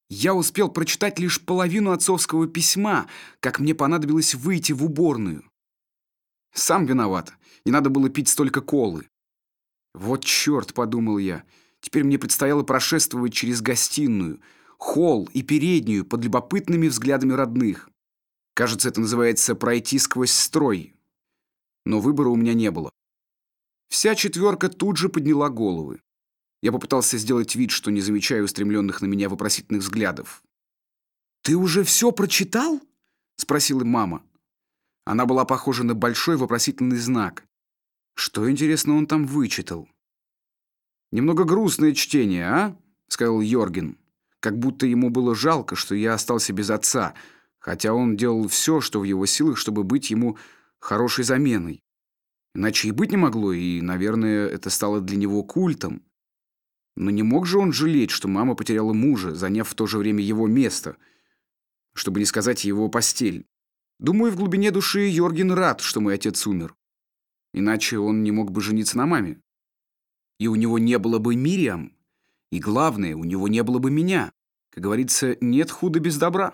Я успел прочитать лишь половину отцовского письма, как мне понадобилось выйти в уборную. Сам виноват. Не надо было пить столько колы. Вот черт, подумал я. Теперь мне предстояло прошествовать через гостиную, холл и переднюю под любопытными взглядами родных. Кажется, это называется пройти сквозь строй. Но выбора у меня не было. Вся четверка тут же подняла головы. Я попытался сделать вид, что не замечаю устремленных на меня вопросительных взглядов. «Ты уже все прочитал?» — спросила мама. Она была похожа на большой вопросительный знак. Что, интересно, он там вычитал? «Немного грустное чтение, а?» — сказал Йорген. Как будто ему было жалко, что я остался без отца, хотя он делал все, что в его силах, чтобы быть ему хорошей заменой. Иначе и быть не могло, и, наверное, это стало для него культом. Но не мог же он жалеть, что мама потеряла мужа, заняв в то же время его место, чтобы не сказать его постель. Думаю, в глубине души Йорген рад, что мой отец умер. Иначе он не мог бы жениться на маме. И у него не было бы Мириам. И главное, у него не было бы меня. Как говорится, нет худа без добра.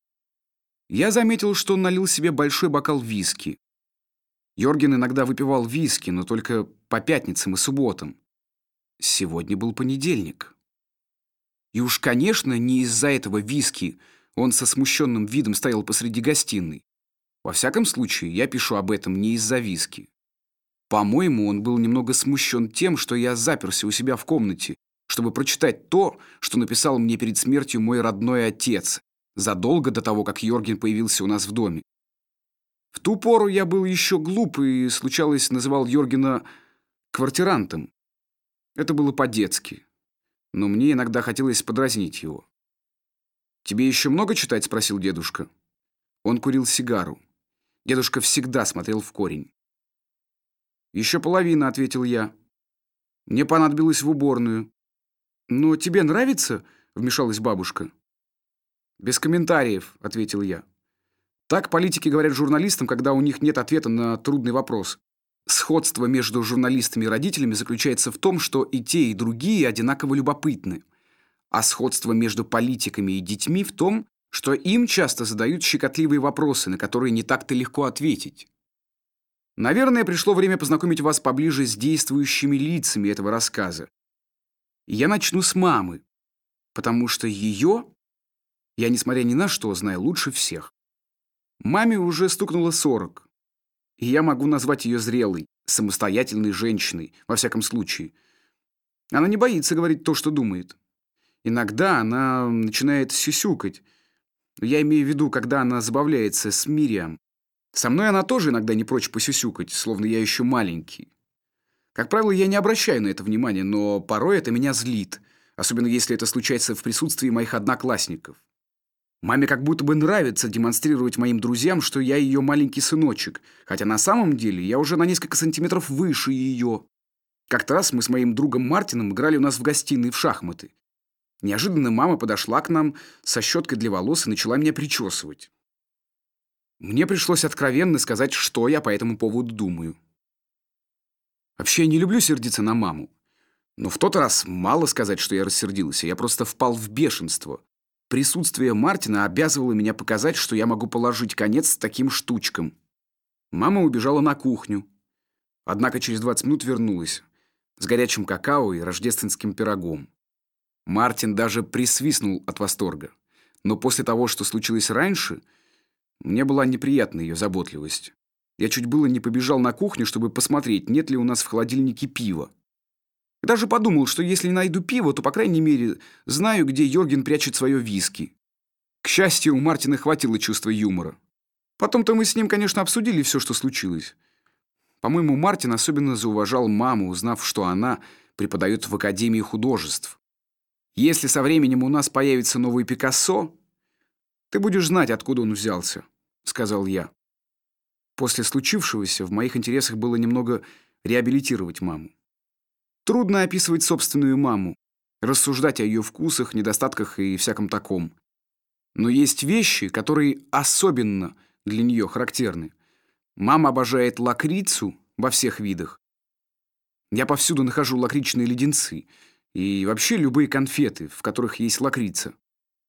Я заметил, что он налил себе большой бокал виски. Йорген иногда выпивал виски, но только по пятницам и субботам. Сегодня был понедельник. И уж, конечно, не из-за этого виски он со смущенным видом стоял посреди гостиной. Во всяком случае, я пишу об этом не из-за виски. По-моему, он был немного смущен тем, что я заперся у себя в комнате, чтобы прочитать то, что написал мне перед смертью мой родной отец, задолго до того, как Йорген появился у нас в доме. В ту пору я был еще глуп и, случалось, называл Йоргена квартирантом. Это было по-детски, но мне иногда хотелось подразнить его. «Тебе еще много читать?» — спросил дедушка. Он курил сигару. Дедушка всегда смотрел в корень. «Еще половина», — ответил я. Мне понадобилось в уборную. «Но тебе нравится?» — вмешалась бабушка. «Без комментариев», — ответил я. Так политики говорят журналистам, когда у них нет ответа на трудный вопрос. Сходство между журналистами и родителями заключается в том, что и те, и другие одинаково любопытны. А сходство между политиками и детьми в том, что им часто задают щекотливые вопросы, на которые не так-то легко ответить. Наверное, пришло время познакомить вас поближе с действующими лицами этого рассказа. И я начну с мамы, потому что ее я, несмотря ни на что, знаю лучше всех. Маме уже стукнуло 40, и я могу назвать ее зрелой, самостоятельной женщиной, во всяком случае. Она не боится говорить то, что думает. Иногда она начинает сюсюкать. Я имею в виду, когда она забавляется с Мириам. Со мной она тоже иногда не прочь посюсюкать, словно я еще маленький. Как правило, я не обращаю на это внимания, но порой это меня злит, особенно если это случается в присутствии моих одноклассников. Маме как будто бы нравится демонстрировать моим друзьям, что я ее маленький сыночек, хотя на самом деле я уже на несколько сантиметров выше ее. Как-то раз мы с моим другом Мартином играли у нас в гостиной в шахматы. Неожиданно мама подошла к нам со щеткой для волос и начала меня причесывать. Мне пришлось откровенно сказать, что я по этому поводу думаю. Вообще, я не люблю сердиться на маму. Но в тот раз мало сказать, что я рассердился. Я просто впал в бешенство. Присутствие Мартина обязывало меня показать, что я могу положить конец таким штучкам. Мама убежала на кухню. Однако через 20 минут вернулась с горячим какао и рождественским пирогом. Мартин даже присвистнул от восторга. Но после того, что случилось раньше, мне была неприятна ее заботливость. Я чуть было не побежал на кухню, чтобы посмотреть, нет ли у нас в холодильнике пива. Я даже подумал, что если не найду пива, то, по крайней мере, знаю, где Йорген прячет свое виски. К счастью, у Мартина хватило чувства юмора. Потом-то мы с ним, конечно, обсудили все, что случилось. По-моему, Мартин особенно зауважал маму, узнав, что она преподает в Академии художеств. Если со временем у нас появится новый Пикассо, ты будешь знать, откуда он взялся, сказал я. После случившегося в моих интересах было немного реабилитировать маму. Трудно описывать собственную маму, рассуждать о ее вкусах, недостатках и всяком таком. Но есть вещи, которые особенно для нее характерны. Мама обожает лакрицу во всех видах. Я повсюду нахожу лакричные леденцы и вообще любые конфеты, в которых есть лакрица.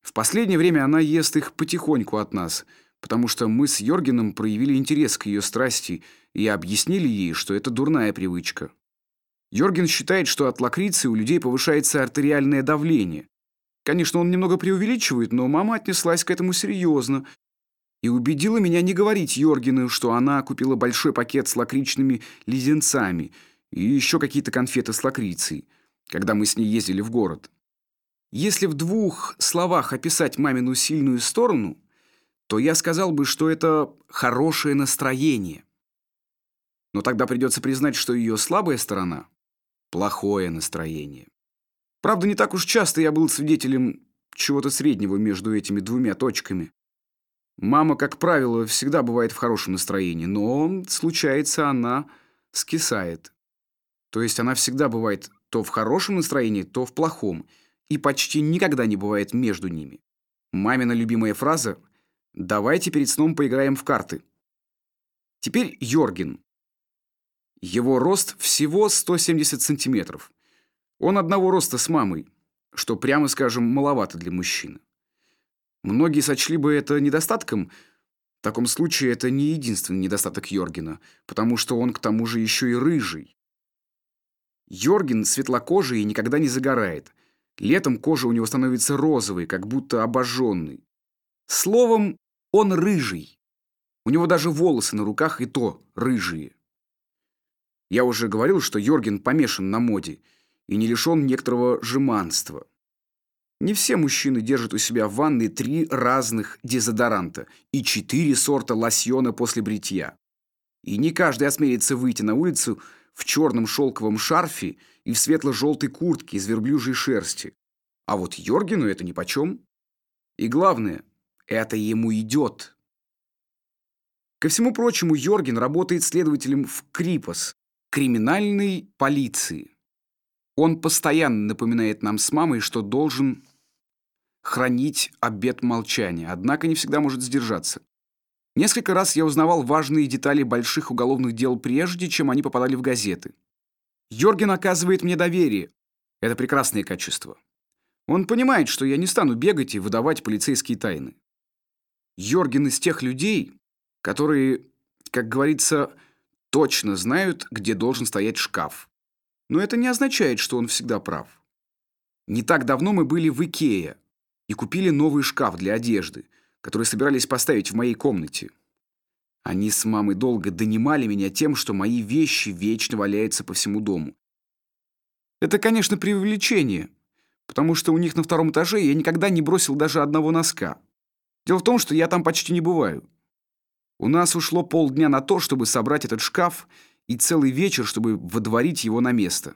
В последнее время она ест их потихоньку от нас, потому что мы с Йоргеном проявили интерес к ее страсти и объяснили ей, что это дурная привычка. Йорген считает, что от лакрицы у людей повышается артериальное давление. Конечно, он немного преувеличивает, но мама отнеслась к этому серьезно и убедила меня не говорить Йоргену, что она купила большой пакет с лакричными леденцами и еще какие-то конфеты с лакрицей, когда мы с ней ездили в город. Если в двух словах описать мамину сильную сторону, то я сказал бы, что это хорошее настроение. Но тогда придется признать, что ее слабая сторона – плохое настроение. Правда, не так уж часто я был свидетелем чего-то среднего между этими двумя точками. Мама, как правило, всегда бывает в хорошем настроении, но, случается, она скисает. То есть она всегда бывает то в хорошем настроении, то в плохом, и почти никогда не бывает между ними. Мамина любимая фраза «давайте перед сном поиграем в карты». Теперь Йорген. Его рост всего 170 сантиметров. Он одного роста с мамой, что, прямо скажем, маловато для мужчины. Многие сочли бы это недостатком. В таком случае это не единственный недостаток Йоргена, потому что он к тому же еще и рыжий. Йорген светлокожий и никогда не загорает. Летом кожа у него становится розовой, как будто обожженной. Словом, он рыжий. У него даже волосы на руках и то рыжие. Я уже говорил, что Йорген помешан на моде и не лишен некоторого жеманства. Не все мужчины держат у себя в ванной 3 разных дезодоранта и 4 сорта лосьона после бритья. И не каждый осмелится выйти на улицу в черном шелковом шарфе и в светло-желтой куртке из верблюжьей шерсти. А вот Йоргену это нипочем. И главное, это ему идет. Ко всему прочему, Йорген работает следователем в Крипос, криминальной полиции. Он постоянно напоминает нам с мамой, что должен хранить обет молчания, однако не всегда может сдержаться. Несколько раз я узнавал важные детали больших уголовных дел прежде, чем они попадали в газеты. Йорген оказывает мне доверие. Это прекрасное качество. Он понимает, что я не стану бегать и выдавать полицейские тайны. Йорген из тех людей, которые, как говорится, точно знают, где должен стоять шкаф. Но это не означает, что он всегда прав. Не так давно мы были в Икее и купили новый шкаф для одежды, который собирались поставить в моей комнате. Они с мамой долго донимали меня тем, что мои вещи вечно валяются по всему дому. Это, конечно, преувеличение, потому что у них на 2-м этаже я никогда не бросил даже одного носка. Дело в том, что я там почти не бываю. У нас ушло полдня на то, чтобы собрать этот шкаф, и целый вечер, чтобы водворить его на место.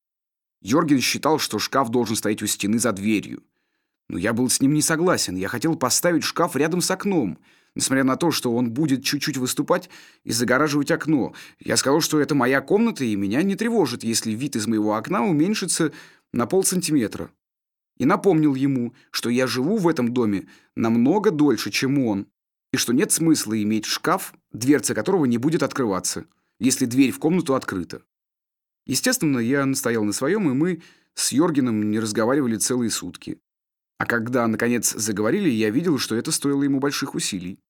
Йорген считал, что шкаф должен стоять у стены за дверью. Но я был с ним не согласен. Я хотел поставить шкаф рядом с окном, несмотря на то, что он будет чуть-чуть выступать и загораживать окно. Я сказал, что это моя комната, и меня не тревожит, если вид из моего окна уменьшится на полсантиметра. И напомнил ему, что я живу в этом доме намного дольше, чем он, и что нет смысла иметь шкаф, дверца которого не будет открываться, если дверь в комнату открыта. Естественно, я настоял на своем, и мы с Йоргеном не разговаривали целые сутки. А когда, наконец, заговорили, я видел, что это стоило ему больших усилий.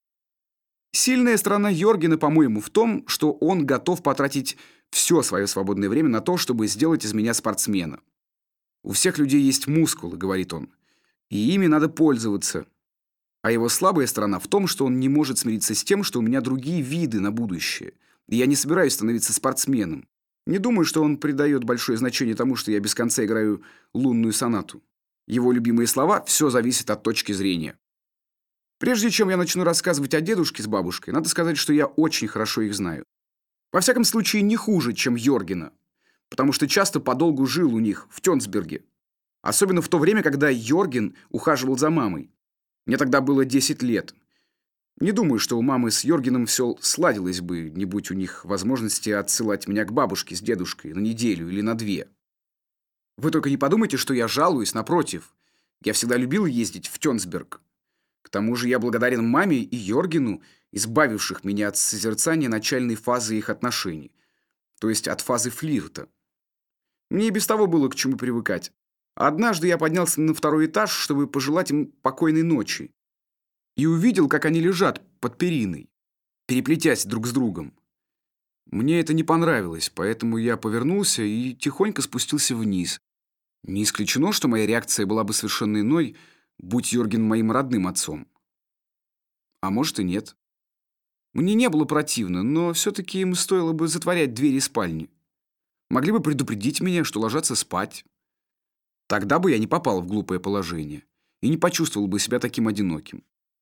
Сильная сторона Йоргена, по-моему, в том, что он готов потратить все свое свободное время на то, чтобы сделать из меня спортсмена. «У всех людей есть мускулы», — говорит он, — «и ими надо пользоваться». А его слабая сторона в том, что он не может смириться с тем, что у меня другие виды на будущее, и я не собираюсь становиться спортсменом. Не думаю, что он придает большое значение тому, что я без конца играю лунную сонату. Его любимые слова «все зависит от точки зрения». Прежде чем я начну рассказывать о дедушке с бабушкой, надо сказать, что я очень хорошо их знаю. Во всяком случае, не хуже, чем Йоргена, потому что часто подолгу жил у них в Тёнсберге. Особенно в то время, когда Йорген ухаживал за мамой. Мне тогда было 10 лет. Не думаю, что у мамы с Йоргеном все сладилось бы, не будь у них возможности отсылать меня к бабушке с дедушкой на неделю или на 2. Вы только не подумайте, что я жалуюсь, напротив. Я всегда любил ездить в Тёнсберг. К тому же я благодарен маме и Йоргену, избавивших меня от созерцания начальной фазы их отношений, то есть от фазы флирта. Мне и без того было к чему привыкать. Однажды я поднялся на второй этаж, чтобы пожелать им покойной ночи, и увидел, как они лежат под периной, переплетясь друг с другом. Мне это не понравилось, поэтому я повернулся и тихонько спустился вниз. Не исключено, что моя реакция была бы совершенно иной, будь Йорген моим родным отцом. А может и нет. Мне не было противно, но все-таки им стоило бы затворять двери спальни. Могли бы предупредить меня, что ложатся спать. Тогда бы я не попал в глупое положение и не почувствовал бы себя таким одиноким.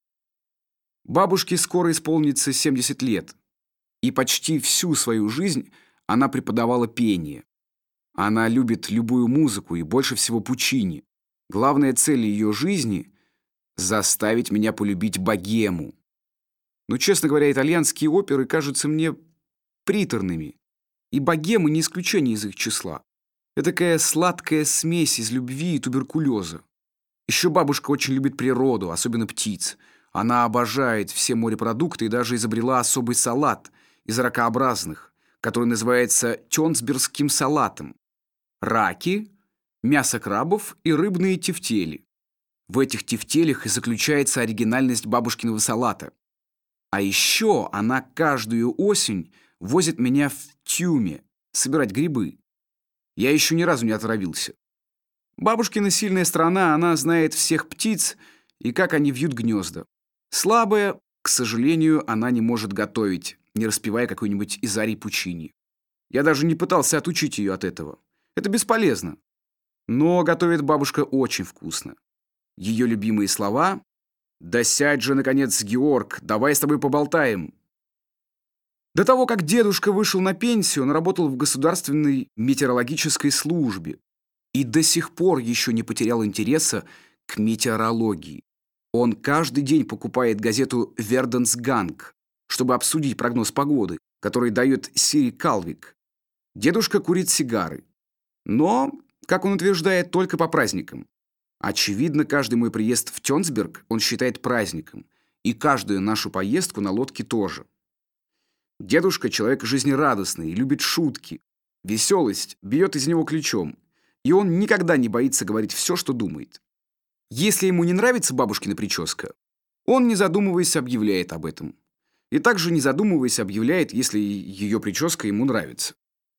Бабушке скоро исполнится 70 лет, и почти всю свою жизнь она преподавала пение. Она любит любую музыку и больше всего Пучини. Главная цель ее жизни — заставить меня полюбить богему. Но, честно говоря, итальянские оперы кажутся мне приторными, и богемы не исключение из их числа. Это такая сладкая смесь из любви и туберкулеза. Еще бабушка очень любит природу, особенно птиц. Она обожает все морепродукты и даже изобрела особый салат из ракообразных, который называется тёнсбергским салатом. Раки, мясо крабов и рыбные тефтели. В этих тефтелях и заключается оригинальность бабушкиного салата. А еще она каждую осень возит меня в Тюме собирать грибы. Я еще ни разу не отравился. Бабушкина сильная сторона, она знает всех птиц и как они вьют гнезда. Слабая, к сожалению, она не может готовить, не распевая какой-нибудь из арий Пучини. Я даже не пытался отучить ее от этого. Это бесполезно. Но готовит бабушка очень вкусно. Ее любимые слова: «Да сядь же, наконец, Георг, давай с тобой поболтаем». До того, как дедушка вышел на пенсию, он работал в государственной метеорологической службе и до сих пор еще не потерял интереса к метеорологии. Он каждый день покупает газету «Верденсганг», чтобы обсудить прогноз погоды, который дает Сири Калвик. Дедушка курит сигары. Но, как он утверждает, только по праздникам. Очевидно, каждый мой приезд в Тёнсберг он считает праздником, и каждую нашу поездку на лодке тоже. Дедушка человек жизнерадостный и любит шутки. Веселость бьет из него ключом, и он никогда не боится говорить все, что думает. Если ему не нравится бабушкина прическа, он, не задумываясь, объявляет об этом. И также, не задумываясь, объявляет, если ее прическа ему нравится.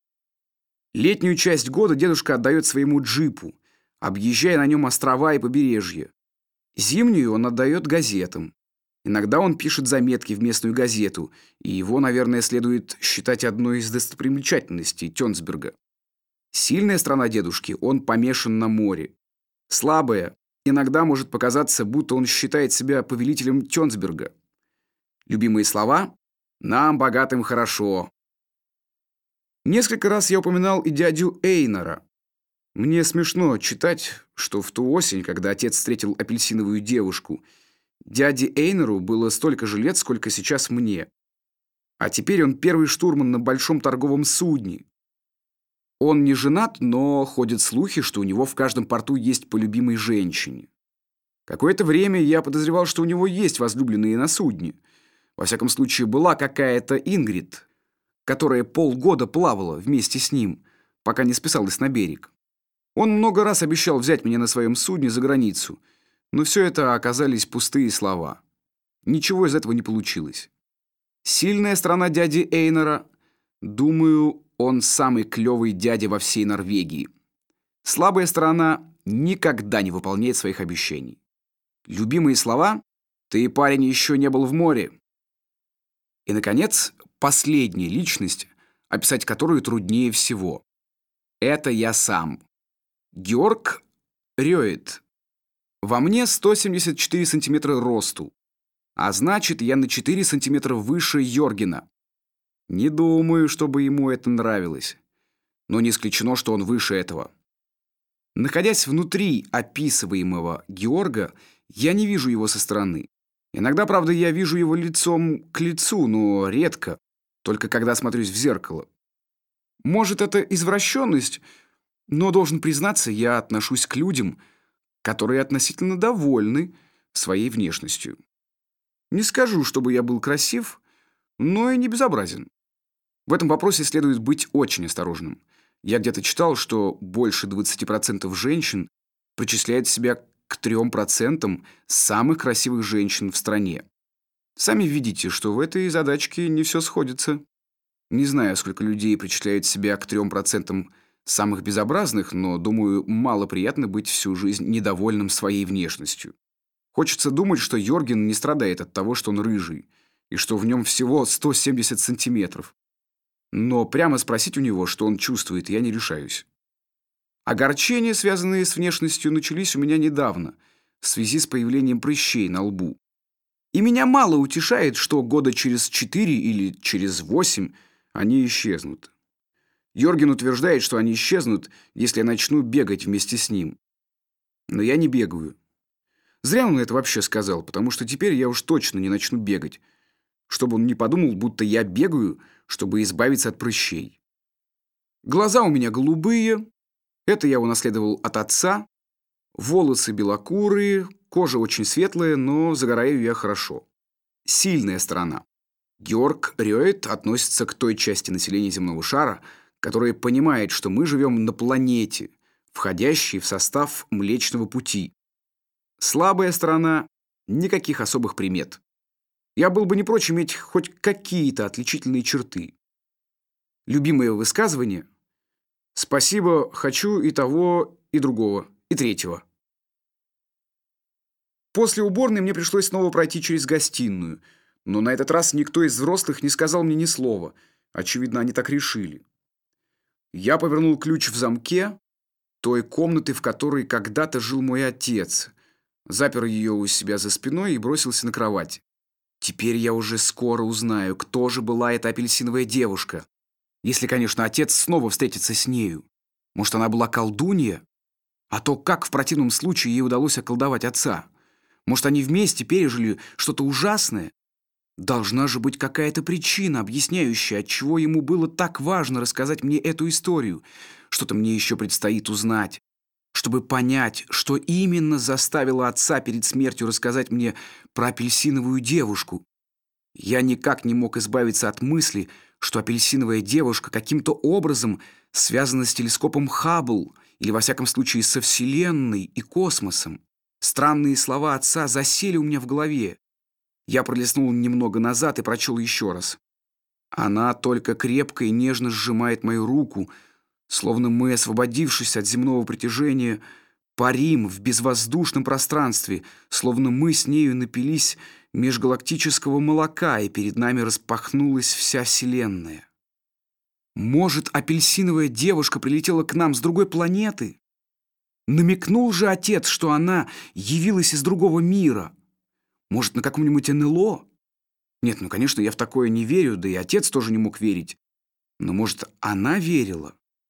Летнюю часть года дедушка отдает своему джипу, объезжая на нем острова и побережье. Зимнюю он отдает газетам. Иногда он пишет заметки в местную газету, и его, наверное, следует считать одной из достопримечательностей Тёнсберга. Сильная сторона дедушки — он помешан на море. Слабая — иногда может показаться, будто он считает себя повелителем Тёнсберга. Любимые слова: «Нам, богатым, хорошо». Несколько раз я упоминал и дядю Эйнора. Мне смешно читать, что в ту осень, когда отец встретил апельсиновую девушку, дяде Эйнору было столько же лет, сколько сейчас мне. А теперь он первый штурман на большом торговом судне. Он не женат, но ходят слухи, что у него в каждом порту есть по любимой женщине. Какое-то время я подозревал, что у него есть возлюбленные на судне. Во всяком случае, была какая-то Ингрид, которая полгода плавала вместе с ним, пока не списалась на берег. Он много раз обещал взять меня на своем судне за границу, но все это оказались пустые слова. Ничего из этого не получилось. Сильная сторона дяди Эйнора, думаю, он самый клевый дядя во всей Норвегии. Слабая сторона — никогда не выполняет своих обещаний. Любимые слова: «Ты, парень, еще не был в море». И, наконец, последняя личность, описать которую труднее всего. Это я сам. Георг Рёет. Во мне 174 сантиметра росту, а значит, я на 4 сантиметра выше Йоргена. Не думаю, чтобы ему это нравилось, но не исключено, что он выше этого. Находясь внутри описываемого Георга, я не вижу его со стороны. Иногда, правда, я вижу его лицом к лицу, но редко, только когда смотрюсь в зеркало. Может, это извращенность, но, должен признаться, я отношусь к людям, которые относительно довольны своей внешностью. Не скажу, чтобы я был красив, но и не безобразен. В этом вопросе следует быть очень осторожным. Я где-то читал, что больше 20% женщин причисляет себя к 3% самых красивых женщин в стране. Сами видите, что в этой задачке не все сходится. Не знаю, сколько людей причисляют себя к 3% самых безобразных, но, думаю, мало приятно быть всю жизнь недовольным своей внешностью. Хочется думать, что Йорген не страдает от того, что он рыжий, и что в нем всего 170 сантиметров. Но прямо спросить у него, что он чувствует, я не решаюсь. Огорчения, связанные с внешностью, начались у меня недавно, в связи с появлением прыщей на лбу. И меня мало утешает, что года через 4 или через 8 они исчезнут. Йорген утверждает, что они исчезнут, если я начну бегать вместе с ним. Но я не бегаю. Зря он это вообще сказал, потому что теперь я уж точно не начну бегать, чтобы он не подумал, будто я бегаю, чтобы избавиться от прыщей. Глаза у меня голубые, это я унаследовал от отца, волосы белокурые, кожа очень светлая, но загораю я хорошо. Сильная сторона. Георг Рёет относится к той части населения земного шара, которая понимает, что мы живем на планете, входящей в состав Млечного Пути. Слабая сторона – никаких особых примет. Я был бы не прочь иметь хоть какие-то отличительные черты. Любимое высказывание – «Спасибо, хочу и того, и другого, и третьего». После уборной мне пришлось снова пройти через гостиную, но на этот раз никто из взрослых не сказал мне ни слова. Очевидно, они так решили. Я повернул ключ в замке той комнаты, в которой когда-то жил мой отец, запер ее у себя за спиной и бросился на кровать. Теперь я уже скоро узнаю, кто же была эта апельсиновая девушка. Если, конечно, отец снова встретится с нею. Может, она была колдунья? А то как в противном случае ей удалось околдовать отца? Может, они вместе пережили что-то ужасное? Должна же быть какая-то причина, объясняющая, отчего ему было так важно рассказать мне эту историю. Что-то мне еще предстоит узнать, чтобы понять, что именно заставило отца перед смертью рассказать мне про апельсиновую девушку. Я никак не мог избавиться от мысли, что апельсиновая девушка каким-то образом связана с телескопом Хаббл или, во всяком случае, со Вселенной и космосом. Странные слова отца засели у меня в голове. Я пролистнул немного назад и прочел еще раз. Она только крепко и нежно сжимает мою руку, словно мы, освободившись от земного притяжения, парим в безвоздушном пространстве, словно мы с нею напились межгалактического молока, и перед нами распахнулась вся Вселенная. Может, апельсиновая девушка прилетела к нам с другой планеты? Намекнул же отец, что она явилась из другого мира. Может, на каком-нибудь НЛО? Нет, ну, конечно, я в такое не верю, да и отец тоже не мог верить. Но, может, она верила?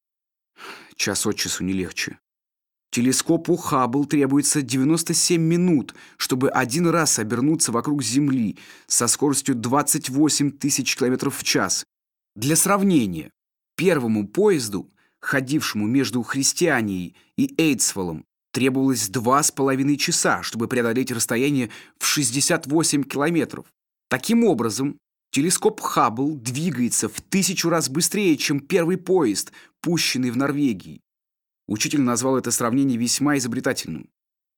Час от часу не легче. Телескопу Хаббл требуется 97 минут, чтобы один раз обернуться вокруг Земли со скоростью 28 тысяч километров в час. Для сравнения, первому поезду, ходившему между Христианией и Эйдсволлом, требовалось 2,5 часа, чтобы преодолеть расстояние в 68 километров. Таким образом, телескоп Хаббл двигается в 1000 раз быстрее, чем первый поезд, пущенный в Норвегии. Учитель назвал это сравнение весьма изобретательным.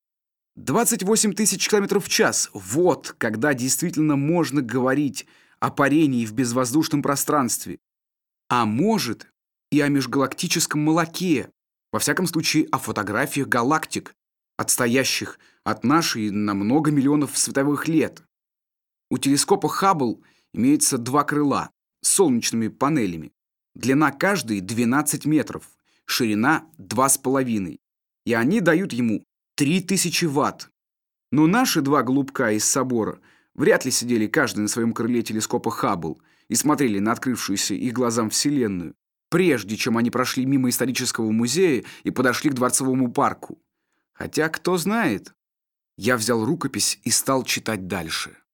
28 тысяч километров в час – вот когда действительно можно говорить о парении в безвоздушном пространстве. А может, и о межгалактическом молоке, во всяком случае о фотографиях галактик, отстоящих от нашей на много миллионов световых лет. У телескопа Хаббл имеется 2 крыла с солнечными панелями. Длина каждой 12 метров, ширина 2,5. И они дают ему 3000 ватт. Но наши 2 голубка из собора вряд ли сидели каждый на своем крыле телескопа Хаббл и смотрели на открывшуюся их глазам Вселенную, прежде чем они прошли мимо исторического музея и подошли к Дворцовому парку. Хотя, кто знает. Я взял рукопись и стал читать дальше.